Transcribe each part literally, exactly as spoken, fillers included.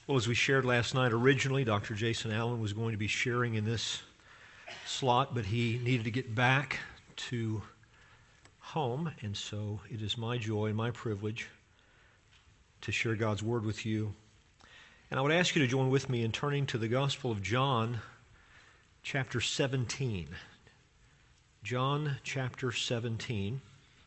Well, as we shared last night, originally Doctor Jason Allen was going to be sharing in this slot, but he needed to get back to home, and so it is my joy and my privilege to share God's Word with you. And I would ask you to join with me in turning to the Gospel of John, chapter seventeen. John, chapter seventeen.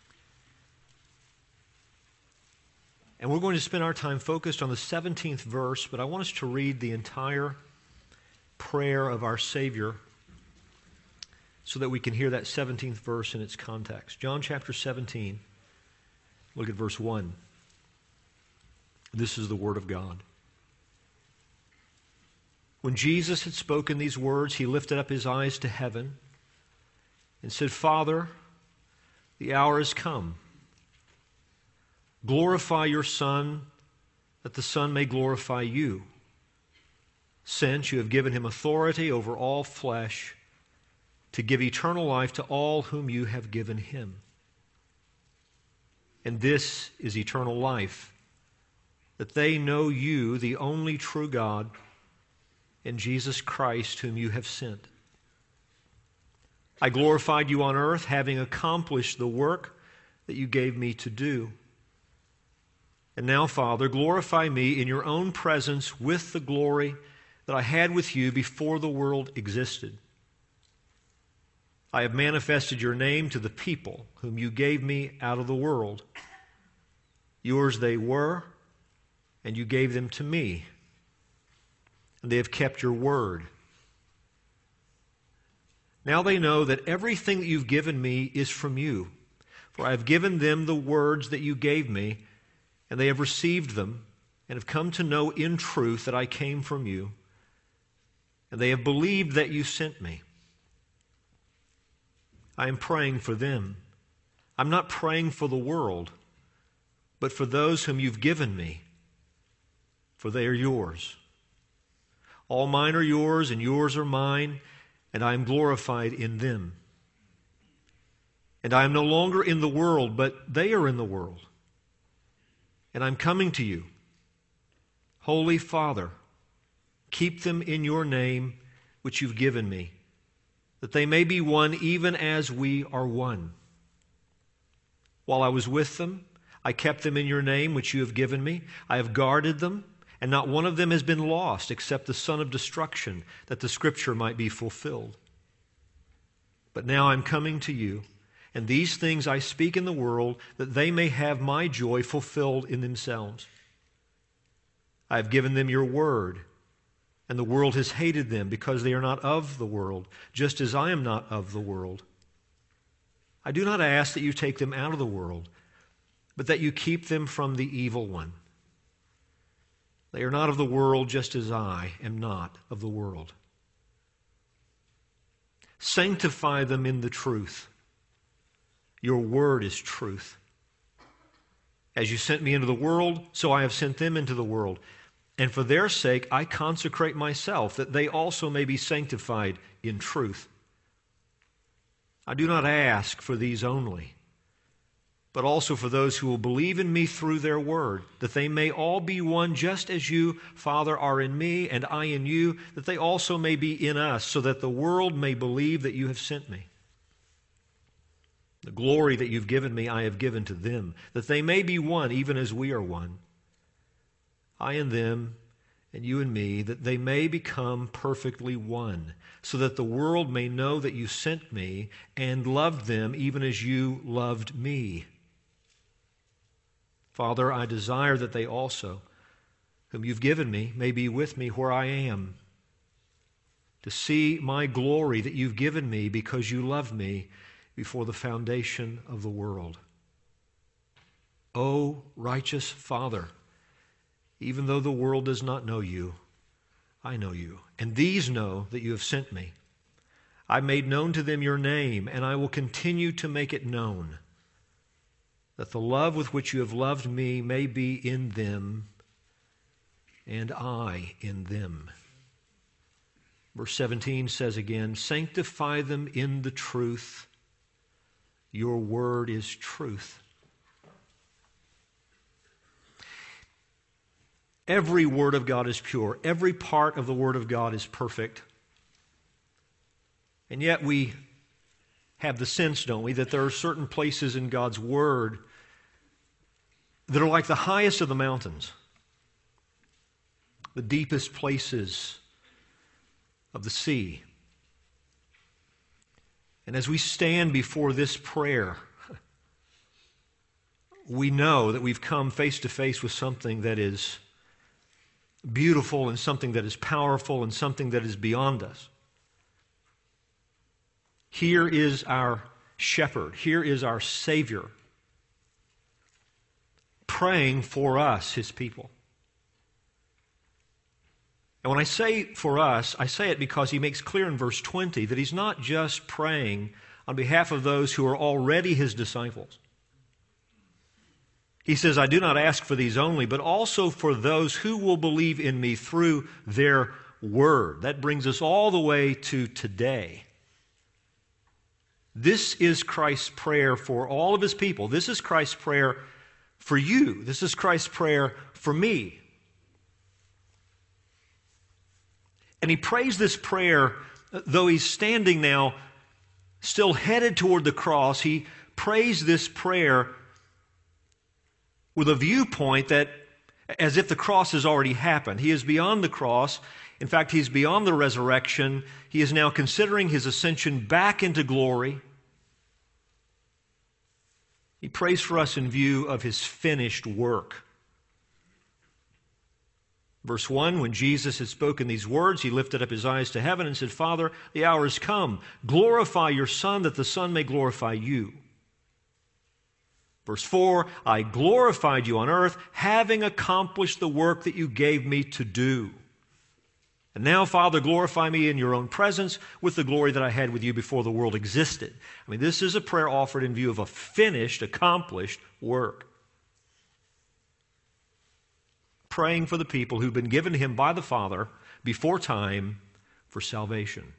And we're going to spend our time focused on the seventeenth verse, but I want us to read the entire prayer of our Savior so that we can hear that seventeenth verse in its context. John chapter seventeen, look at verse one. This is the Word of God. When Jesus had spoken these words, he lifted up his eyes to heaven and said, Father, the hour has come. Glorify your Son, that the Son may glorify you, since you have given him authority over all flesh to give eternal life to all whom you have given him. And this is eternal life, that they know you, the only true God, and Jesus Christ, whom you have sent. I glorified you on earth, having accomplished the work that you gave me to do. And now, Father, glorify me in your own presence with the glory that I had with you before the world existed. I have manifested your name to the people whom you gave me out of the world. Yours they were, and you gave them to me. And they have kept your word. Now they know that everything that you've given me is from you, for I have given them the words that you gave me, and they have received them, and have come to know in truth that I came from you, and they have believed that you sent me. I am praying for them. I'm not praying for the world, but for those whom you've given me, for they are yours. All mine are yours, and yours are mine, and I am glorified in them. And I am no longer in the world, but they are in the world. And I'm coming to you. Holy Father, keep them in your name which you've given me, that they may be one even as we are one. While I was with them, I kept them in your name which you have given me. I have guarded them, and not one of them has been lost except the son of destruction, that the Scripture might be fulfilled. But now I'm coming to you, and these things I speak in the world, that they may have my joy fulfilled in themselves. I have given them your word, and the world has hated them because they are not of the world, just as I am not of the world. I do not ask that you take them out of the world, but that you keep them from the evil one. They are not of the world, just as I am not of the world. Sanctify them in the truth. Your word is truth. As you sent me into the world, so I have sent them into the world. And for their sake I consecrate myself, that they also may be sanctified in truth. I do not ask for these only, but also for those who will believe in me through their word, that they may all be one, just as you, Father, are in me, and I in you, that they also may be in us, so that the world may believe that you have sent me. The glory that you've given me I have given to them, that they may be one, even as we are one. I and them, and you and me, that they may become perfectly one, so that the world may know that you sent me and loved them even as you loved me. Father, I desire that they also, whom you've given me, may be with me where I am, to see my glory that you've given me because you loved me before the foundation of the world. O righteous Father, even though the world does not know you, I know you, and these know that you have sent me. I made known to them your name, and I will continue to make it known, that the love with which you have loved me may be in them, and I in them. Verse seventeen says again, sanctify them in the truth. Your word is truth. Every word of God is pure. Every part of the Word of God is perfect. And yet we have the sense, don't we, that there are certain places in God's Word that are like the highest of the mountains, the deepest places of the sea. And as we stand before this prayer, we know that we've come face to face with something that is beautiful and something that is powerful and something that is beyond us. Here is our shepherd. Here is our Savior praying for us, His people. And when I say for us, I say it because He makes clear in verse twenty that He's not just praying on behalf of those who are already His disciples. He says, I do not ask for these only, but also for those who will believe in me through their word. That brings us all the way to today. This is Christ's prayer for all of His people. This is Christ's prayer for you. This is Christ's prayer for me. And He prays this prayer, though He's standing now, still headed toward the cross. He prays this prayer with a viewpoint that, as if the cross has already happened. He is beyond the cross. In fact, He's beyond the resurrection. He is now considering His ascension back into glory. He prays for us in view of His finished work. Verse one, when Jesus had spoken these words, He lifted up His eyes to heaven and said, Father, the hour is come. Glorify Your Son, that the Son may glorify You. Verse four, I glorified You on earth, having accomplished the work that You gave Me to do. And now, Father, glorify Me in Your own presence with the glory that I had with You before the world existed. I mean, this is a prayer offered in view of a finished, accomplished work. Praying for the people who've been given to Him by the Father before time for salvation.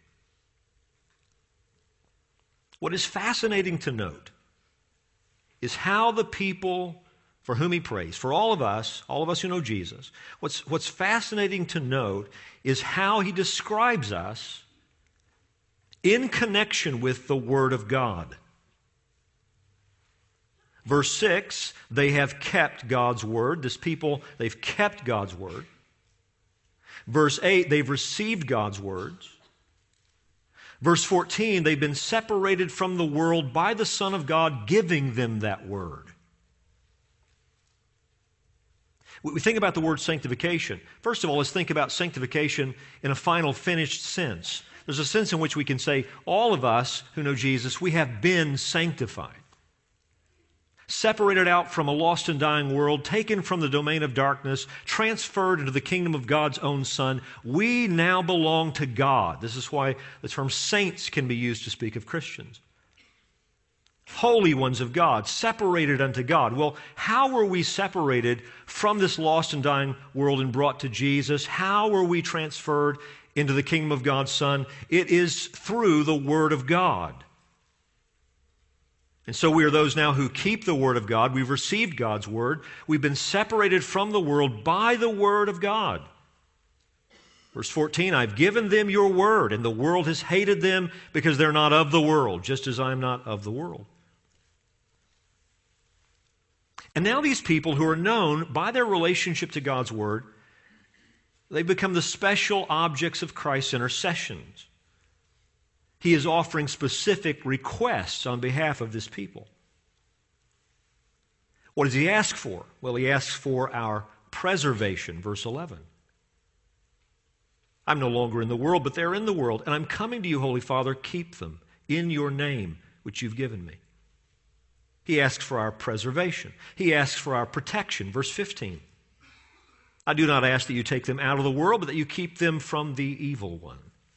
What is fascinating to note is how the people for whom He prays, for all of us, all of us who know Jesus, what's, what's fascinating to note is how He describes us in connection with the Word of God. Verse six, they have kept God's Word. This people, they've kept God's Word. Verse eight, they've received God's words. Verse fourteen, they've been separated from the world by the Son of God giving them that Word. We think about the word sanctification. First of all, let's think about sanctification in a final, finished sense. There's a sense in which we can say, all of us who know Jesus, we have been sanctified. Separated out from a lost and dying world, taken from the domain of darkness, transferred into the kingdom of God's own Son. We now belong to God. This is why the term saints can be used to speak of Christians. Holy ones of God, separated unto God. Well, how were we separated from this lost and dying world and brought to Jesus? How were we transferred into the kingdom of God's Son? It is through the Word of God. And so we are those now who keep the Word of God. We've received God's Word. We've been separated from the world by the Word of God. Verse fourteen, I've given them Your Word, and the world has hated them because they're not of the world, just as I'm not of the world. And now these people who are known by their relationship to God's Word, they've become the special objects of Christ's intercessions. He is offering specific requests on behalf of this people. What does He ask for? Well, He asks for our preservation, verse eleven. I'm no longer in the world, but they're in the world, and I'm coming to You, Holy Father, keep them in Your name, which You've given Me. He asks for our preservation. He asks for our protection, verse fifteen. I do not ask that You take them out of the world, but that You keep them from the evil one.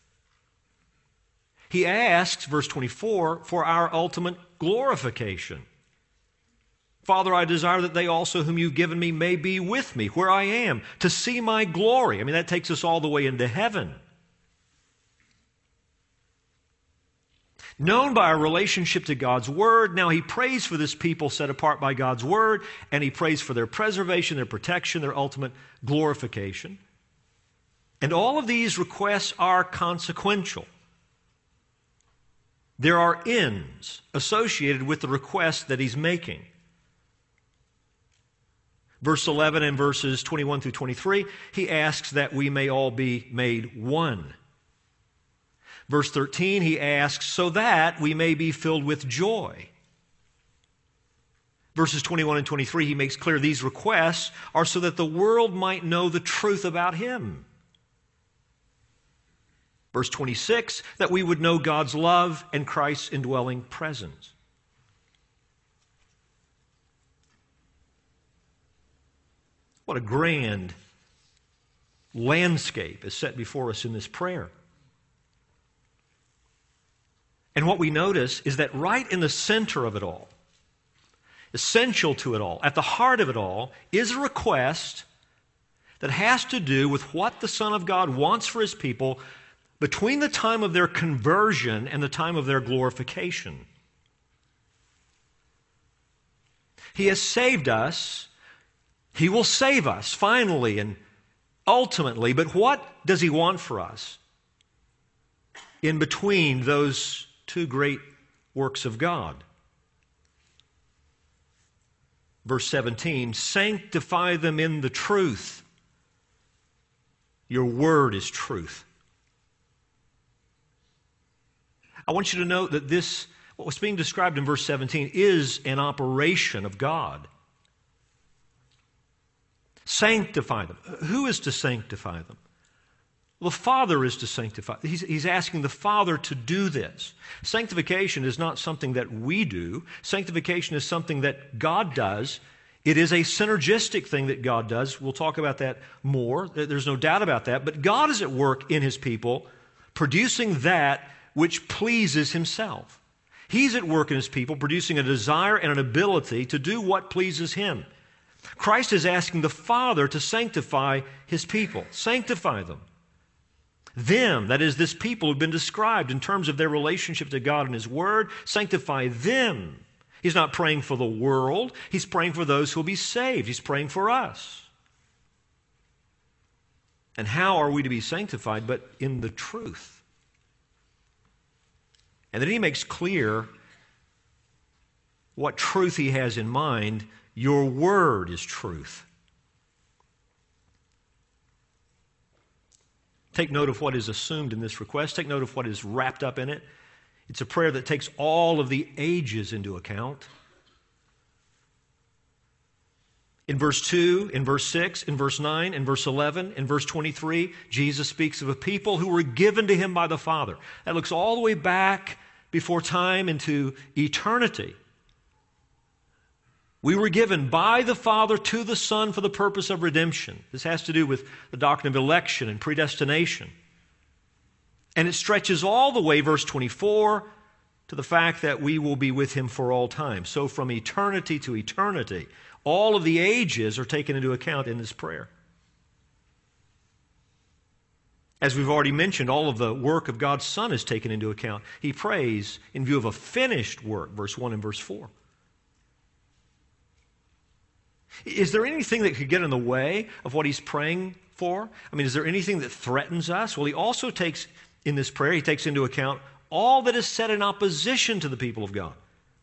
He asks, verse twenty-four, for our ultimate glorification. Father, I desire that they also whom You've given Me may be with Me where I am, to see My glory. I mean, that takes us all the way into heaven. Known by our relationship to God's Word, now he prays for this people set apart by God's Word, and he prays for their preservation, their protection, their ultimate glorification. And all of these requests are consequential. There are ends associated with the request that he's making. Verse eleven and verses twenty-one through twenty-three, he asks that we may all be made one. Verse thirteen, he asks, so that we may be filled with joy. Verses twenty-one and twenty-three, he makes clear these requests are so that the world might know the truth about him. Verse twenty-six, that we would know God's love and Christ's indwelling presence. What a grand landscape is set before us in this prayer. And what we notice is that right in the center of it all, essential to it all, at the heart of it all, is a request that has to do with what the Son of God wants for his people between the time of their conversion and the time of their glorification. He has saved us. He will save us finally and ultimately. But what does he want for us in between those two great works of God? Verse seventeen, sanctify them in the truth. Your word is truth. I want you to note that this, what was being described in verse seventeen, is an operation of God. Sanctify them. Who is to sanctify them? Well, the Father is to sanctify. He's, he's asking the Father to do this. Sanctification is not something that we do. Sanctification is something that God does. It is a synergistic thing that God does. We'll talk about that more. There's no doubt about that. But God is at work in his people, producing that which pleases himself. He's at work in his people, producing a desire and an ability to do what pleases him. Christ is asking the Father to sanctify his people. Sanctify them. Them, that is, this people who've been described in terms of their relationship to God and his word, sanctify them. He's not praying for the world. He's praying for those who will be saved. He's praying for us. And how are we to be sanctified? But in the truth. And then he makes clear what truth he has in mind. Your word is truth. Take note of what is assumed in this request. Take note of what is wrapped up in it. It's a prayer that takes all of the ages into account. In verse two, in verse six, in verse nine, in verse eleven, in verse twenty-three, Jesus speaks of a people who were given to him by the Father. That looks all the way back before time into eternity. We were given by the Father to the Son for the purpose of redemption. This has to do with the doctrine of election and predestination. And it stretches all the way, verse twenty-four, to the fact that we will be with him for all time. So from eternity to eternity, all of the ages are taken into account in this prayer. As we've already mentioned, all of the work of God's Son is taken into account. He prays in view of a finished work, verse one and verse four. Is there anything that could get in the way of what he's praying for? I mean, is there anything that threatens us? Well, he also takes, in this prayer, he takes into account all that is said in opposition to the people of God.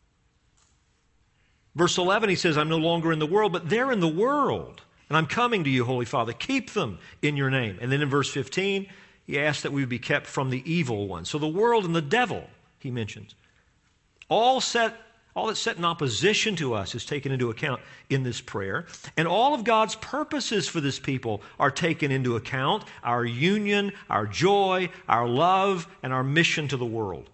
Verse eleven, he says, I'm no longer in the world, but they're in the world. And I'm coming to you, Holy Father. Keep them in your name. And then in verse fifteen, he asks that we would be kept from the evil one. So the world and the devil, he mentions. All set All that's set in opposition to us is taken into account in this prayer. And all of God's purposes for this people are taken into account. Our union, our joy, our love, and our mission to the world.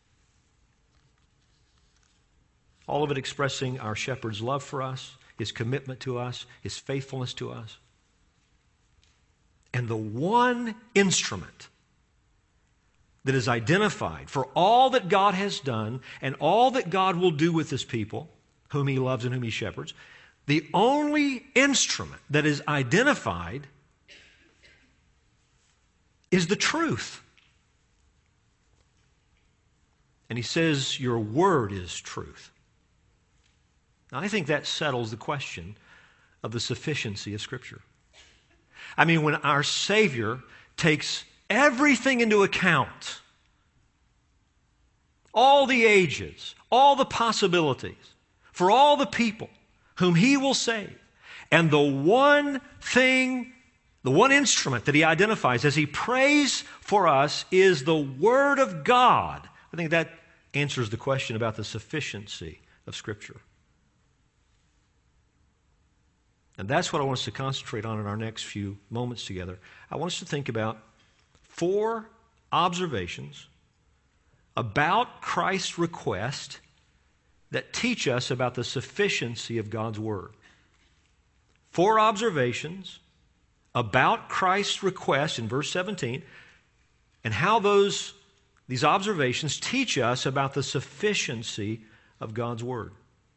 All of it expressing our shepherd's love for us, his commitment to us, his faithfulness to us. And the one instrument that is identified for all that God has done and all that God will do with his people, whom he loves and whom he shepherds, the only instrument that is identified is the truth. And he says, your word is truth. Now, I think that settles the question of the sufficiency of Scripture. I mean, when our Savior takes everything into account, all the ages, all the possibilities, for all the people whom he will save, and the one thing, the one instrument that he identifies as he prays for us is the Word of God. I think that answers the question about the sufficiency of Scripture. And that's what I want us to concentrate on in our next few moments together. I want us to think about four observations about Christ's request that teach us about the sufficiency of God's Word. Four observations about Christ's request in verse seventeen and how those, these observations teach us about the sufficiency of God's Word.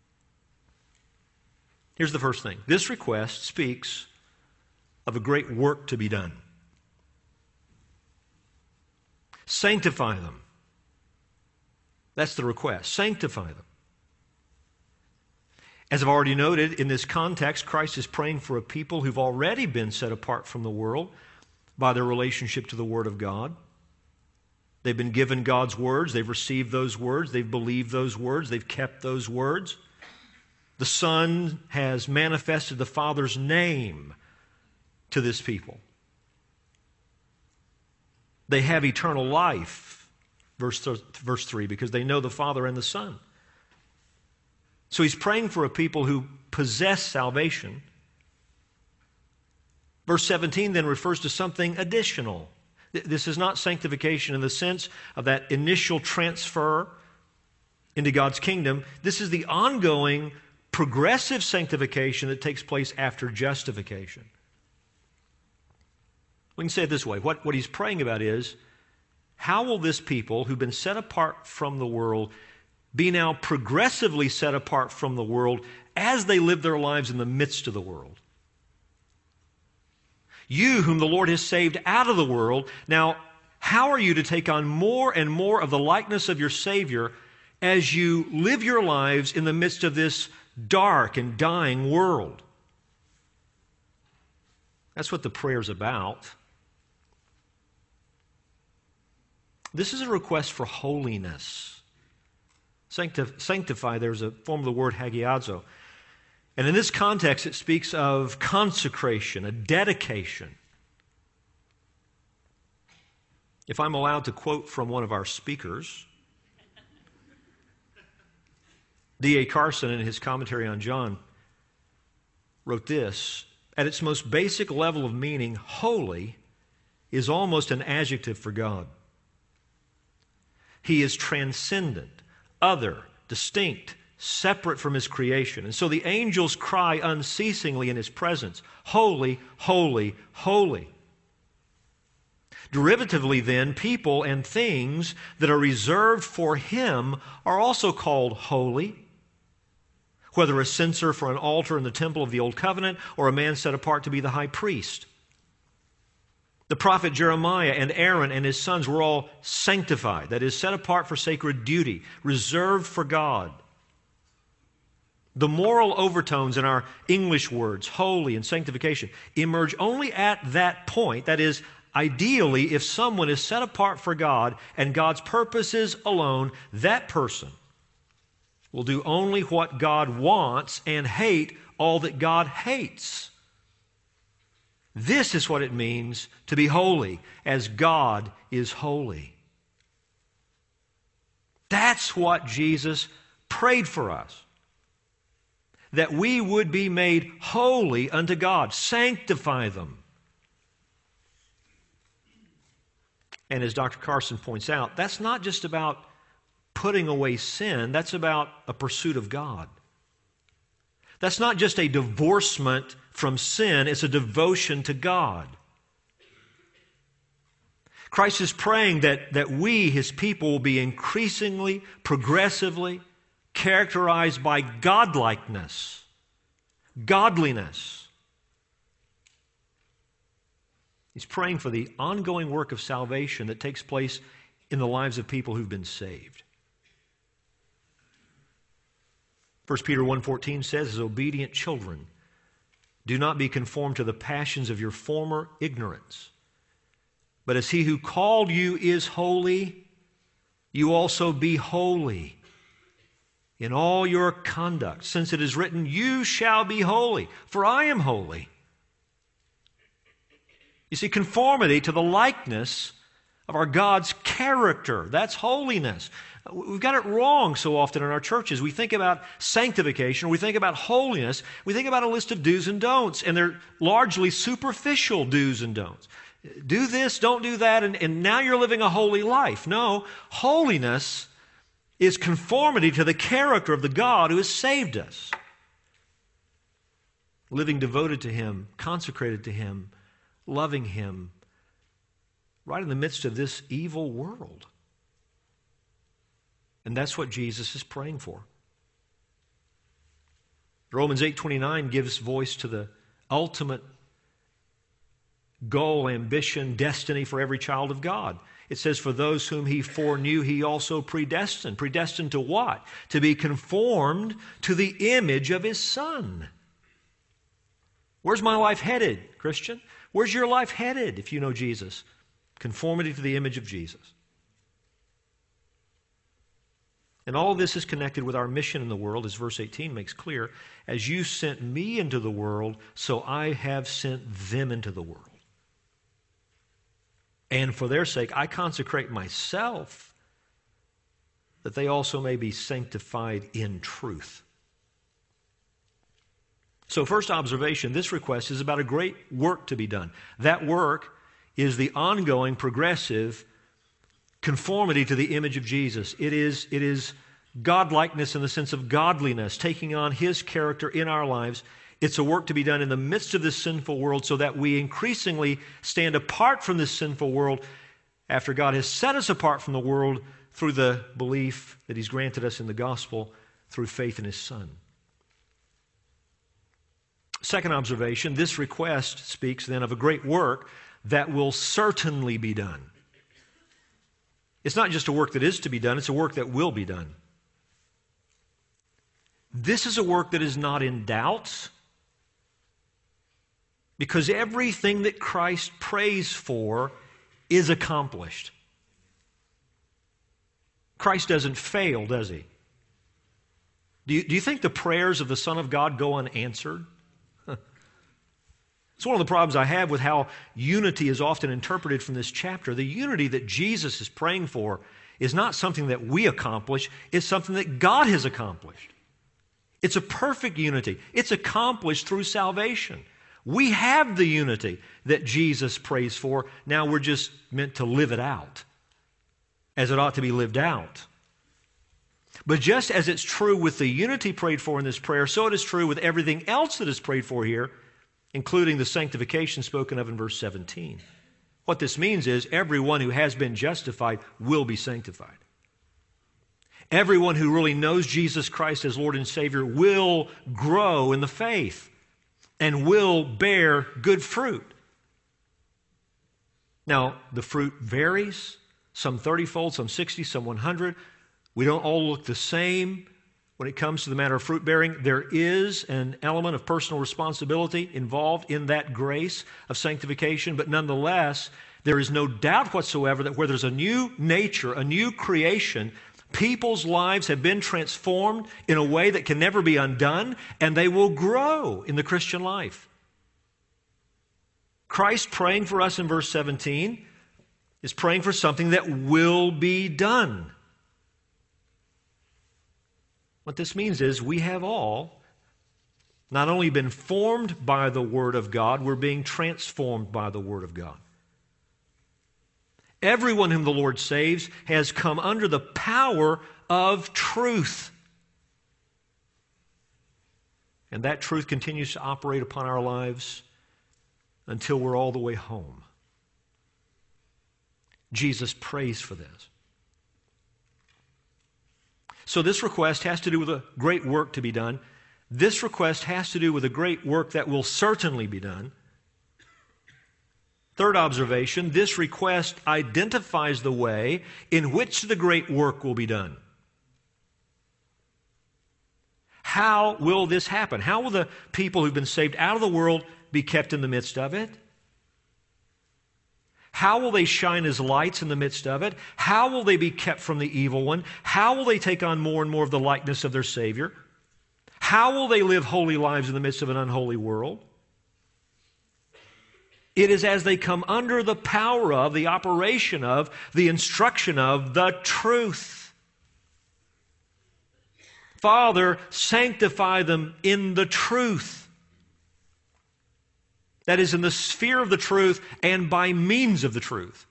Here's the first thing. This request speaks of a great work to be done. Sanctify them. That's the request. Sanctify them. As I've already noted, in this context, Christ is praying for a people who've already been set apart from the world by their relationship to the Word of God. They've been given God's words. They've received those words. They've believed those words. They've kept those words. The Son has manifested the Father's name to this people. They have eternal life, verse, th- verse three, because they know the Father and the Son. So he's praying for a people who possess salvation. Verse seventeen then refers to something additional. This is not sanctification in the sense of that initial transfer into God's kingdom. This is the ongoing progressive sanctification that takes place after justification. We can say it this way. What, what he's praying about is, how will this people who've been set apart from the world be now progressively set apart from the world as they live their lives in the midst of the world? You, whom the Lord has saved out of the world, now how are you to take on more and more of the likeness of your Savior as you live your lives in the midst of this dark and dying world? That's what the prayer's about. This is a request for holiness. Sanctif- sanctify, there's a form of the word hagiazo. And in this context, it speaks of consecration, a dedication. If I'm allowed to quote from one of our speakers, D A Carson, in his commentary on John, wrote this: at its most basic level of meaning, holy is almost an adjective for God. He is transcendent, other, distinct, separate from His creation. And so the angels cry unceasingly in His presence, holy, holy, holy. Derivatively then, people and things that are reserved for Him are also called holy, whether a censer for an altar in the temple of the Old Covenant or a man set apart to be the high priest. The prophet Jeremiah and Aaron and his sons were all sanctified, that is, set apart for sacred duty, reserved for God. The moral overtones in our English words, holy and sanctification, emerge only at that point, that is, ideally, if someone is set apart for God and God's purposes alone, that person will do only what God wants and hate all that God hates. This is what it means to be holy, as God is holy. That's what Jesus prayed for us, that we would be made holy unto God. Sanctify them. And as Doctor Carson points out, that's not just about putting away sin, that's about a pursuit of God. That's not just a divorcement from sin, it's a devotion to God. Christ is praying that, that we, His people, will be increasingly, progressively characterized by godlikeness, godliness. He's praying for the ongoing work of salvation that takes place in the lives of people who've been saved. First Peter one fourteen says, as obedient children, do not be conformed to the passions of your former ignorance. But as he who called you is holy, you also be holy in all your conduct, since it is written, you shall be holy, for I am holy. You see, conformity to the likeness of our God's character, that's holiness. We've got it wrong so often in our churches. We think about sanctification, we think about holiness, we think about a list of do's and don'ts, and they're largely superficial do's and don'ts. Do this, don't do that, and, and now you're living a holy life. No, holiness is conformity to the character of the God who has saved us. Living devoted to Him, consecrated to Him, loving Him, right in the midst of this evil world. And that's what Jesus is praying for. Romans eight twenty-nine gives voice to the ultimate goal, ambition, destiny for every child of God. It says, for those whom He foreknew, He also predestined. Predestined to what? To be conformed to the image of His Son. Where's my life headed, Christian? Where's your life headed if you know Jesus? Conformity to the image of Jesus. And all this is connected with our mission in the world, as verse eighteen makes clear. As you sent me into the world, so I have sent them into the world. And for their sake, I consecrate myself, that they also may be sanctified in truth. So first observation, this request is about a great work to be done. That work is the ongoing, progressive conformity to the image of Jesus. It is, it is godlikeness in the sense of godliness, taking on His character in our lives. It's a work to be done in the midst of this sinful world so that we increasingly stand apart from this sinful world after God has set us apart from the world through the belief that He's granted us in the gospel through faith in His Son. Second observation, this request speaks then of a great work that will certainly be done. It's not just a work that is to be done, it's a work that will be done. This is a work that is not in doubt, because everything that Christ prays for is accomplished. Christ doesn't fail, does He? Do you, do you think the prayers of the Son of God go unanswered? It's one of the problems I have with how unity is often interpreted from this chapter. The unity that Jesus is praying for is not something that we accomplish, it's something that God has accomplished. It's a perfect unity. It's accomplished through salvation. We have the unity that Jesus prays for. Now we're just meant to live it out as it ought to be lived out. But just as it's true with the unity prayed for in this prayer, so it is true with everything else that is prayed for here, including the sanctification spoken of in verse seventeen. What this means is everyone who has been justified will be sanctified. Everyone who really knows Jesus Christ as Lord and Savior will grow in the faith and will bear good fruit. Now, the fruit varies, some thirty-fold, some sixty, some one hundred. We don't all look the same. When it comes to the matter of fruit bearing, there is an element of personal responsibility involved in that grace of sanctification, but nonetheless, there is no doubt whatsoever that where there's a new nature, a new creation, people's lives have been transformed in a way that can never be undone, and they will grow in the Christian life. Christ praying for us in verse seventeen is praying for something that will be done. What this means is we have all not only been formed by the Word of God, we're being transformed by the Word of God. Everyone whom the Lord saves has come under the power of truth. And that truth continues to operate upon our lives until we're all the way home. Jesus prays for this. So this request has to do with a great work to be done. This request has to do with a great work that will certainly be done. Third observation, this request identifies the way in which the great work will be done. How will this happen? How will the people who've been saved out of the world be kept in the midst of it? How will they shine as lights in the midst of it? How will they be kept from the evil one? How will they take on more and more of the likeness of their Savior? How will they live holy lives in the midst of an unholy world? It is as they come under the power of, the operation of, the instruction of the truth. Father, sanctify them in the truth. That is, in the sphere of the truth and by means of the truth.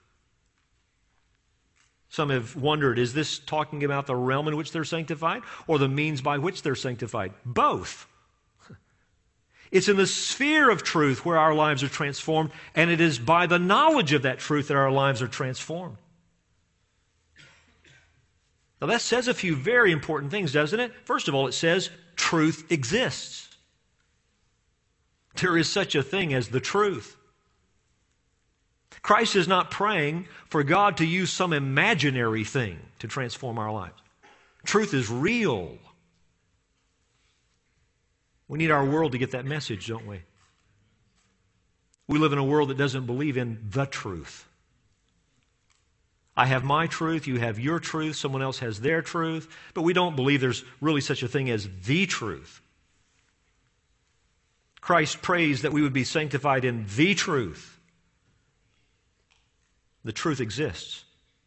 Some have wondered, is this talking about the realm in which they're sanctified or the means by which they're sanctified? Both. It's in the sphere of truth where our lives are transformed, and it is by the knowledge of that truth that our lives are transformed. Now that says a few very important things, doesn't it? First of all, it says truth exists. There is such a thing as the truth. Christ is not praying for God to use some imaginary thing to transform our lives. Truth is real. We need our world to get that message, don't we? We live in a world that doesn't believe in the truth. I have my truth, you have your truth, someone else has their truth, but we don't believe there's really such a thing as the truth. Christ prays that we would be sanctified in the truth. The truth exists.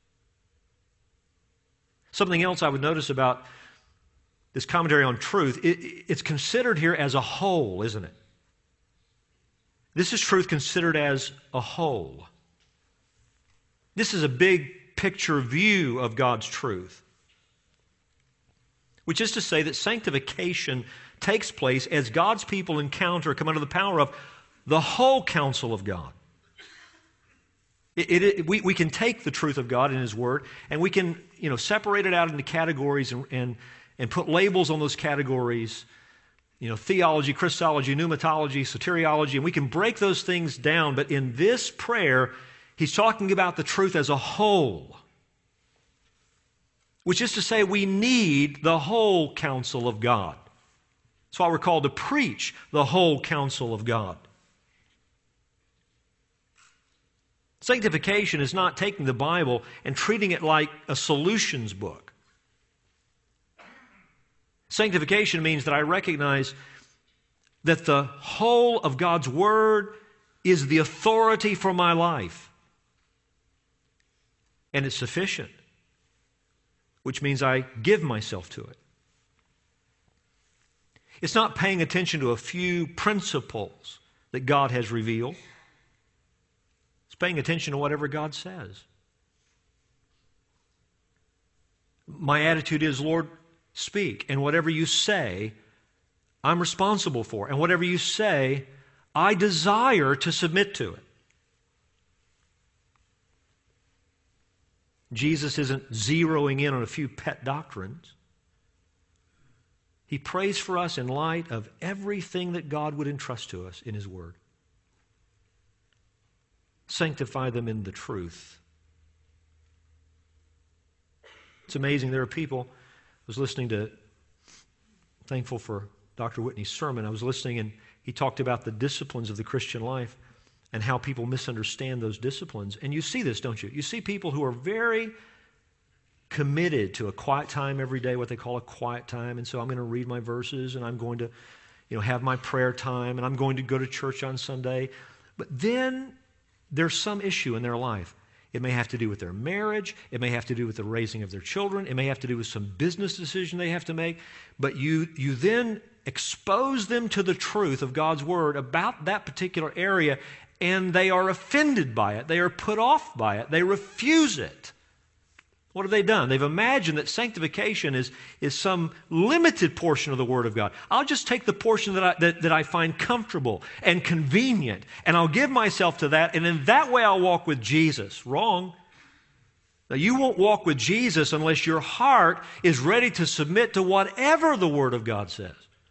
Something else I would notice about this commentary on truth, it, it's considered here as a whole, isn't it? This is truth considered as a whole. This is a big picture view of God's truth, which is to say that sanctification takes place as God's people encounter, come under the power of the whole counsel of God. It, it, it, we, we can take the truth of God in His Word, and we can, you know, separate it out into categories and, and, and put labels on those categories, you know, theology, Christology, pneumatology, soteriology, and we can break those things down. But in this prayer, he's talking about the truth as a whole, which is to say we need the whole counsel of God. That's why we're called to preach the whole counsel of God. Sanctification is not taking the Bible and treating it like a solutions book. Sanctification means that I recognize that the whole of God's Word is the authority for my life. And it's sufficient, which means I give myself to it. It's not paying attention to a few principles that God has revealed. It's paying attention to whatever God says. My attitude is, Lord, speak, and whatever you say, I'm responsible for. And whatever you say, I desire to submit to it. Jesus isn't zeroing in on a few pet doctrines. He prays for us in light of everything that God would entrust to us in His Word. Sanctify them in the truth. It's amazing. There are people, I was listening to, thankful for Doctor Whitney's sermon, I was listening and he talked about the disciplines of the Christian life and how people misunderstand those disciplines. And you see this, don't you? You see people who are very committed to a quiet time every day, what they call a quiet time. And so I'm going to read my verses and I'm going to, you know, have my prayer time and I'm going to go to church on Sunday. But then there's some issue in their life. It may have to do with their marriage. It may have to do with the raising of their children. It may have to do with some business decision they have to make. But you, you then expose them to the truth of God's Word about that particular area, and they are offended by it. They are put off by it. They refuse it. What have they done? They've imagined that sanctification is, is some limited portion of the Word of God. I'll just take the portion that I, that, that I find comfortable and convenient, and I'll give myself to that, and in that way I'll walk with Jesus. Wrong. Now, you won't walk with Jesus unless your heart is ready to submit to whatever the Word of God says.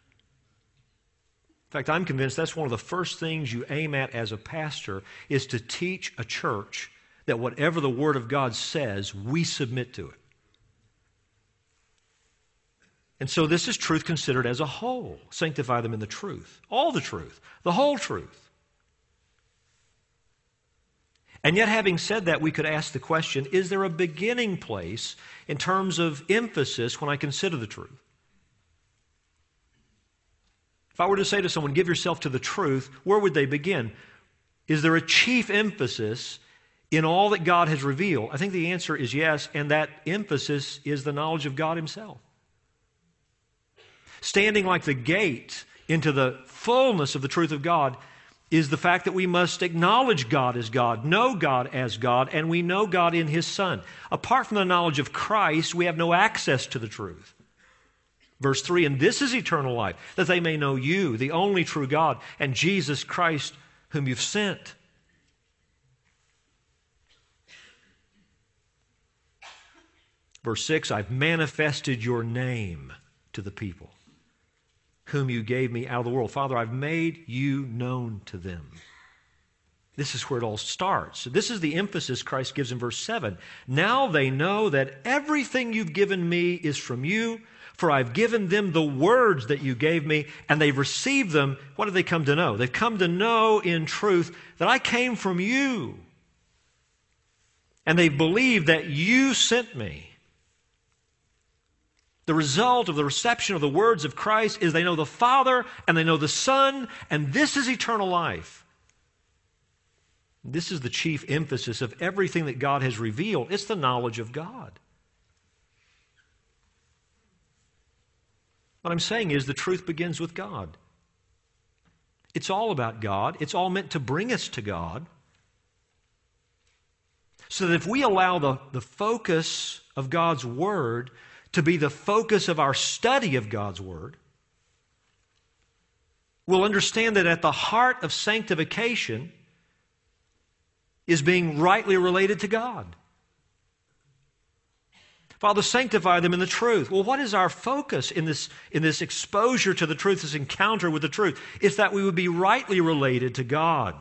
In fact, I'm convinced that's one of the first things you aim at as a pastor is to teach a church that whatever the Word of God says, we submit to it. And so this is truth considered as a whole. Sanctify them in the truth. All the truth. The whole truth. And yet, having said that, we could ask the question, is there a beginning place in terms of emphasis when I consider the truth? If I were to say to someone, give yourself to the truth, where would they begin? Is there a chief emphasis in all that God has revealed? I think the answer is yes, and that emphasis is the knowledge of God Himself. Standing like the gate into the fullness of the truth of God is the fact that we must acknowledge God as God, know God as God, and we know God in His Son. Apart from the knowledge of Christ, we have no access to the truth. Verse three, and this is eternal life, that they may know you, the only true God, and Jesus Christ, whom you've sent. Verse six, I've manifested your name to the people, whom you gave me out of the world. Father, I've made you known to them. This is where it all starts. So this is the emphasis Christ gives in verse seven. Now they know that everything you've given me is from you, for I've given them the words that you gave me, and they've received them. What have they come to know? They've come to know in truth that I came from you. And they believe that you sent me. The result of the reception of the words of Christ is they know the Father and they know the Son, and this is eternal life. This is the chief emphasis of everything that God has revealed. It's the knowledge of God. What I'm saying is the truth begins with God. It's all about God. It's all meant to bring us to God. So that if we allow the, the focus of God's Word to be the focus of our study of God's Word, we'll understand that at the heart of sanctification is being rightly related to God. Father, sanctify them in the truth. Well, what is our focus in this, in this exposure to the truth, this encounter with the truth? It's that we would be rightly related to God.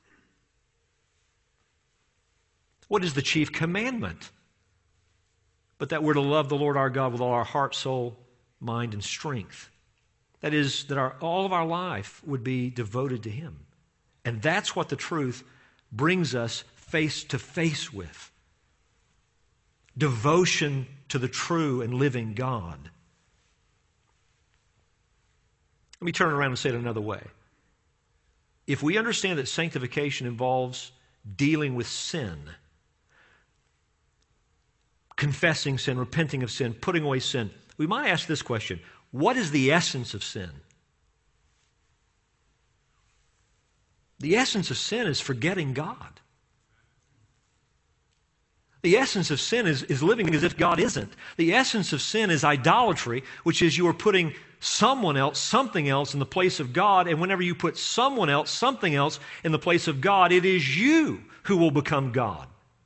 What is the chief commandment? But that we're to love the Lord our God with all our heart, soul, mind, and strength. That is, that our, all of our life would be devoted to Him. And that's what the truth brings us face to face with. Devotion to the true and living God. Let me turn around and say it another way. If we understand that sanctification involves dealing with sin, confessing sin, repenting of sin, putting away sin, we might ask this question: what is the essence of sin? The essence of sin is forgetting God. The essence of sin is, is living as if God isn't. The essence of sin is idolatry, which is you are putting someone else, something else in the place of God, and whenever you put someone else, something else in the place of God, it is you who will become God.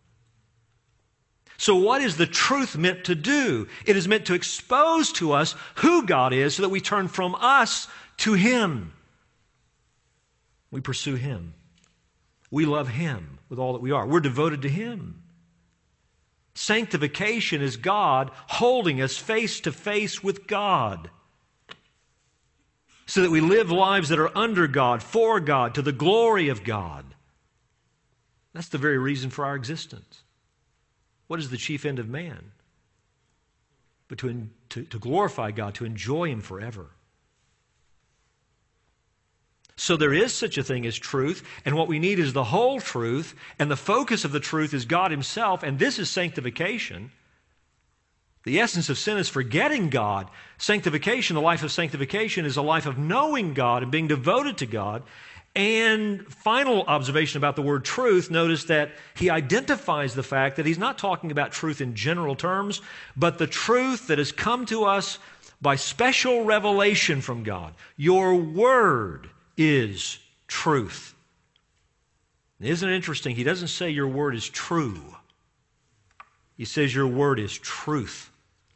So what is the truth meant to do? It is meant to expose to us who God is so that we turn from us to Him. We pursue Him. We love Him with all that we are. We're devoted to Him. Sanctification is God holding us face to face with God so that we live lives that are under God, for God, to the glory of God. That's the very reason for our existence. What is the chief end of man? But to, to, to glorify God, to enjoy Him forever. So there is such a thing as truth, and what we need is the whole truth, and the focus of the truth is God Himself, and this is sanctification. The essence of sin is forgetting God. Sanctification, the life of sanctification, is a life of knowing God and being devoted to God. And final observation about the word truth, notice that he identifies the fact that he's not talking about truth in general terms, but the truth that has come to us by special revelation from God. Your word is truth. Isn't it interesting? He doesn't say your word is true. He says your word is truth.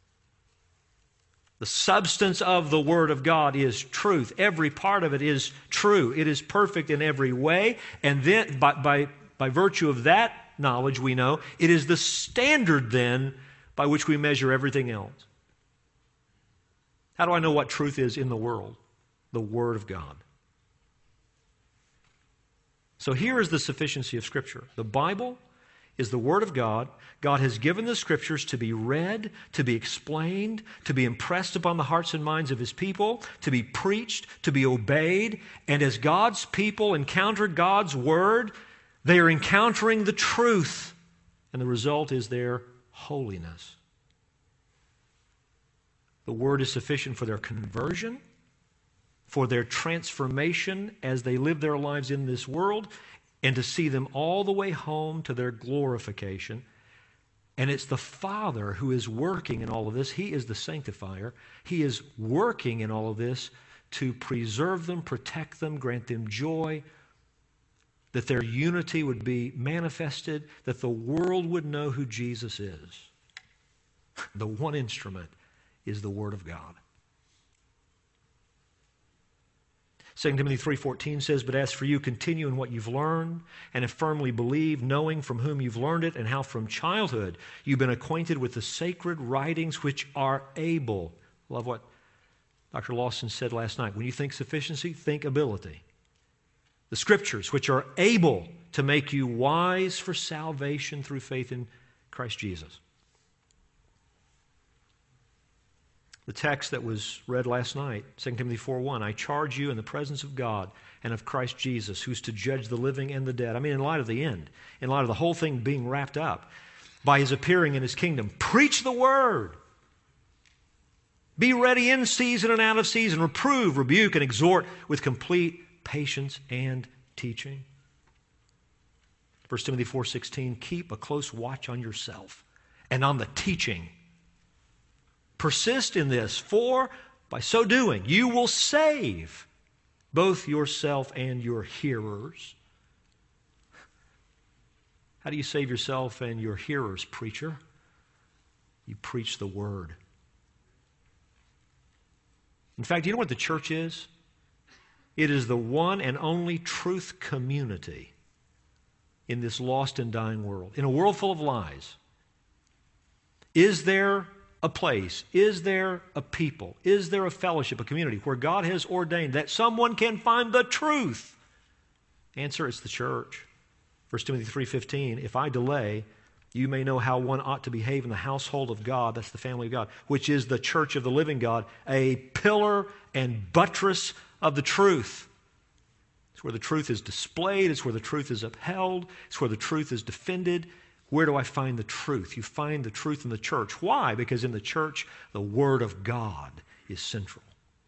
The substance of the Word of God is truth. Every part of it is true. It is perfect in every way. And then, by, by, by virtue of that knowledge, we know it is the standard then by which we measure everything else. How do I know what truth is in the world? The Word of God. So here is the sufficiency of Scripture. The Bible is the Word of God. God has given the Scriptures to be read, to be explained, to be impressed upon the hearts and minds of His people, to be preached, to be obeyed. And as God's people encounter God's Word, they are encountering the truth. And the result is their holiness. The Word is sufficient for their conversion, for their transformation as they live their lives in this world, and to see them all the way home to their glorification. And it's the Father who is working in all of this. He is the sanctifier. He is working in all of this to preserve them, protect them, grant them joy, that their unity would be manifested, that the world would know who Jesus is. The one instrument is the Word of God. Second Timothy three fourteen says, "But as for you, continue in what you've learned and have firmly believed, knowing from whom you've learned it and how from childhood you've been acquainted with the sacred writings which are able." Love what Doctor Lawson said last night. When you think sufficiency, think ability. The Scriptures which are able to make you wise for salvation through faith in Christ Jesus. The text that was read last night, Second Timothy four one, "I charge you in the presence of God and of Christ Jesus, who's to judge the living and the dead." I mean, in light of the end, in light of the whole thing being wrapped up by His appearing in His kingdom, preach the Word. Be ready in season and out of season. Reprove, rebuke, and exhort with complete patience and teaching. First Timothy four sixteen, "Keep a close watch on yourself and on the teaching. Persist in this, for by so doing you will save both yourself and your hearers." How do you save yourself and your hearers, preacher? You preach the Word. In fact, you know what the church is? It is the one and only truth community in this lost and dying world. In a world full of lies, is there a place, is there a people, is there a fellowship, a community where God has ordained that someone can find the truth? Answer, it's the church. First Timothy three fifteen, "If I delay, you may know how one ought to behave in the household of God," that's the family of God, "which is the church of the living God, a pillar and buttress of the truth." It's where the truth is displayed, it's where the truth is upheld, it's where the truth is defended. Where do I find the truth? You find the truth in the church. Why? Because in the church, the Word of God is central.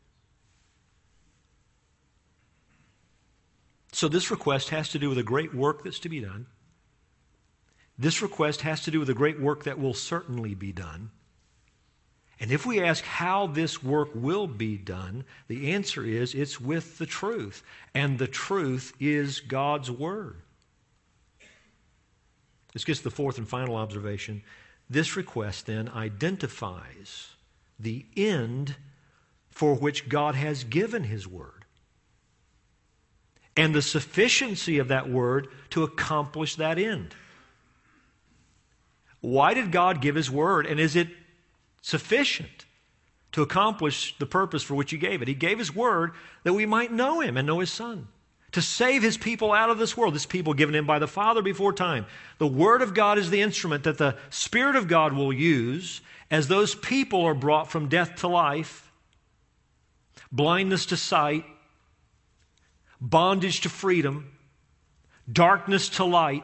So this request has to do with a great work that's to be done. This request has to do with a great work that will certainly be done. And if we ask how this work will be done, the answer is it's with the truth. And the truth is God's Word. This gets to the fourth and final observation. This request then identifies the end for which God has given His Word and the sufficiency of that Word to accomplish that end. Why did God give His Word, and is it sufficient to accomplish the purpose for which He gave it? He gave His Word that we might know Him and know His Son, to save His people out of this world, this people given Him by the Father before time. The Word of God is the instrument that the Spirit of God will use as those people are brought from death to life, blindness to sight, bondage to freedom, darkness to light.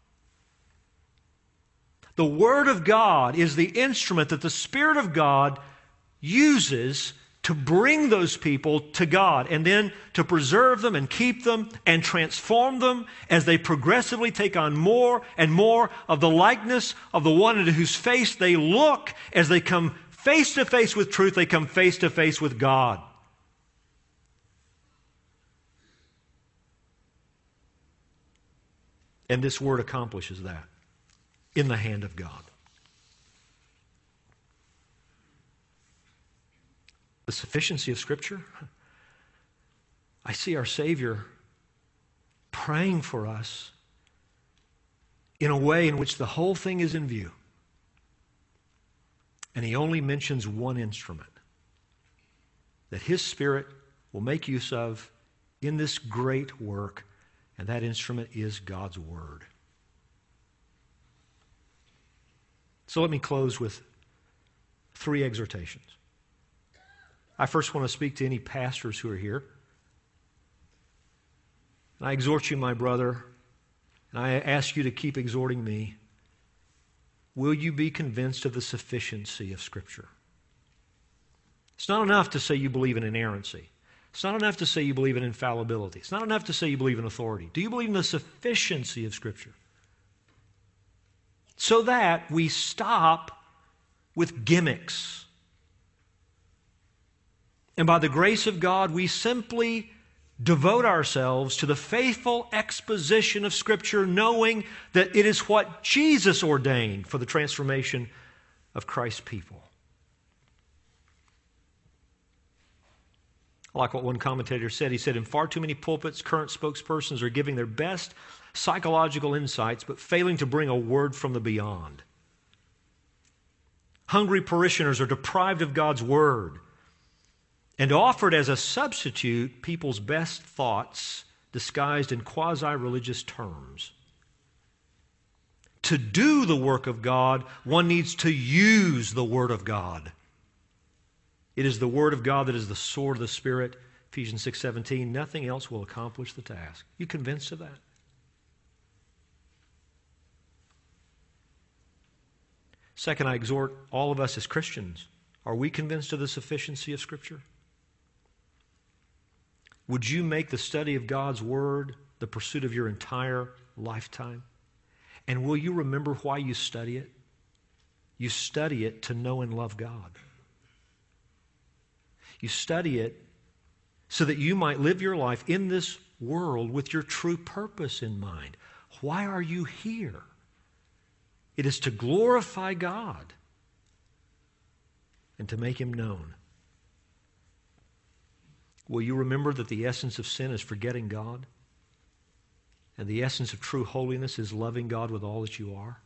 The Word of God is the instrument that the Spirit of God uses to bring those people to God and then to preserve them and keep them and transform them as they progressively take on more and more of the likeness of the one into whose face they look. As they come face to face with truth, they come face to face with God. And this Word accomplishes that in the hand of God. The sufficiency of Scripture. I see our Savior praying for us in a way in which the whole thing is in view. And He only mentions one instrument. that His Spirit will make use of in this great work, and that instrument is God's Word. So let me close with three exhortations. I first want to speak to any pastors who are here. And I exhort you, my brother, and I ask you to keep exhorting me. Will you be convinced of the sufficiency of Scripture? It's not enough to say you believe in inerrancy. It's not enough to say you believe in infallibility. It's not enough to say you believe in authority. Do you believe in the sufficiency of Scripture? So that we stop with gimmicks. And by the grace of God, we simply devote ourselves to the faithful exposition of Scripture, knowing that it is what Jesus ordained for the transformation of Christ's people. I like what one commentator said. He said, in far too many pulpits, current spokespersons are giving their best psychological insights, but failing to bring a word from the beyond. Hungry parishioners are deprived of God's Word and offered as a substitute people's best thoughts disguised in quasi-religious terms. To do the work of God, one needs to use the Word of God. It is the Word of God that is the sword of the Spirit. Ephesians six seventeen. Nothing else will accomplish the task. You convinced of that? Second, I exhort all of us as Christians. Are we convinced of the sufficiency of Scripture? Would you make the study of God's Word the pursuit of your entire lifetime? And will you remember why you study it? You study it to know and love God. You study it so that you might live your life in this world with your true purpose in mind. Why are you here? It is to glorify God and to make Him known. Will you remember that the essence of sin is forgetting God? And the essence of true holiness is loving God with all that you are?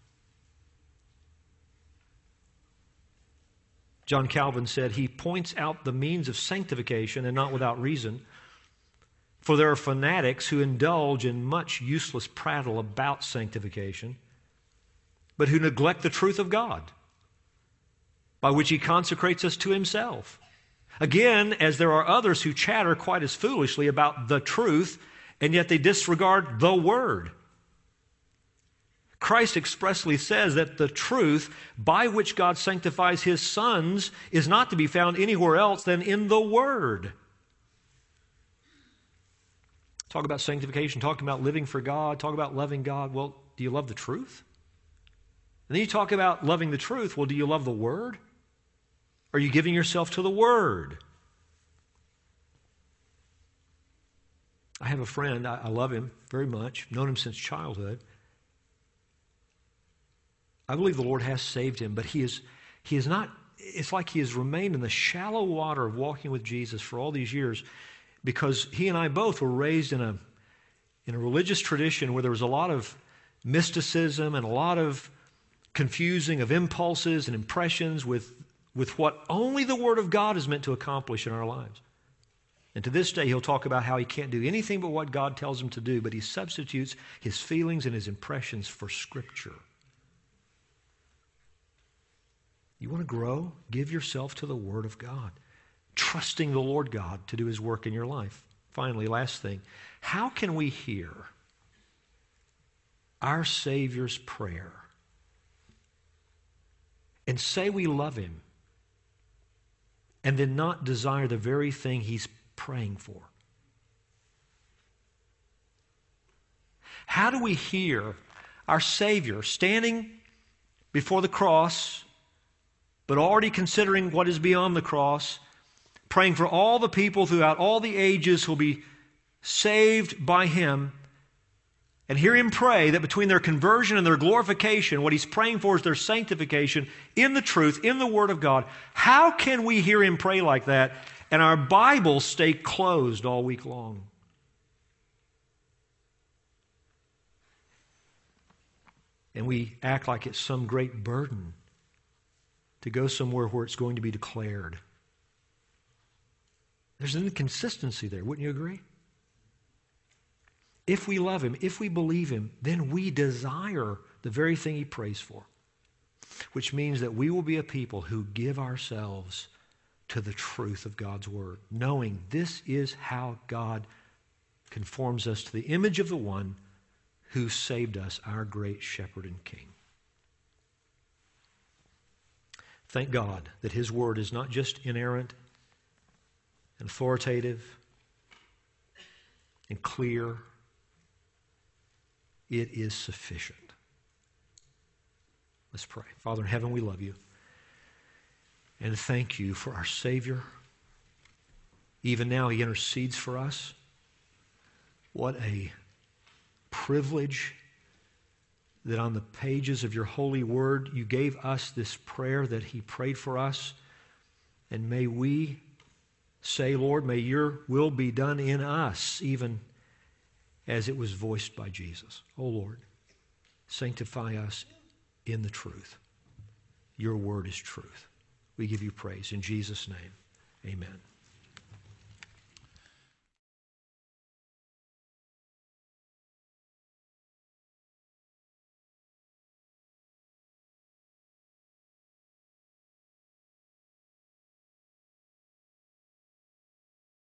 John Calvin said he points out the means of sanctification, and not without reason. For there are fanatics who indulge in much useless prattle about sanctification, but who neglect the truth of God, by which He consecrates us to Himself. Again, as there are others who chatter quite as foolishly about the truth, and yet they disregard the Word. Christ expressly says that the truth by which God sanctifies His sons is not to be found anywhere else than in the Word. Talk about sanctification, talk about living for God, talk about loving God. Well, do you love the truth? And then you talk about loving the truth. Well, do you love the Word? Are you giving yourself to the Word? I have a friend, I, I love him very much, known him since childhood. I believe the Lord has saved him, but he is, he is not, it's like he has remained in the shallow water of walking with Jesus for all these years, because he and I both were raised in a, in a religious tradition where there was a lot of mysticism and a lot of confusing of impulses and impressions with, with what only the Word of God is meant to accomplish in our lives. And to this day, he'll talk about how he can't do anything but what God tells him to do, but he substitutes his feelings and his impressions for Scripture. You want to grow? Give yourself to the Word of God, trusting the Lord God to do His work in your life. Finally, last thing, how can we hear our Savior's prayer and say we love Him and then not desire the very thing He's praying for? How do we hear our Savior standing before the cross, but already considering what is beyond the cross, praying for all the people throughout all the ages who will be saved by Him, and hear Him pray that between their conversion and their glorification, what He's praying for is their sanctification in the truth, in the Word of God? How can we hear Him pray like that and our Bibles stay closed all week long? And we act like it's some great burden to go somewhere where it's going to be declared. There's an inconsistency there, wouldn't you agree? If we love him, if we believe him, then we desire the very thing he prays for, which means that we will be a people who give ourselves to the truth of God's word, knowing this is how God conforms us to the image of the one who saved us, our great shepherd and king. Thank God that his word is not just inerrant and authoritative and clear. It is sufficient. Let's pray. Father in heaven, we love you. And thank you for our Savior. Even now, he intercedes for us. What a privilege that on the pages of your holy word, you gave us this prayer that he prayed for us. And may we say, Lord, may your will be done in us, even as it was voiced by Jesus. Oh, Lord, sanctify us in the truth. Your word is truth. We give you praise. In Jesus' name, amen.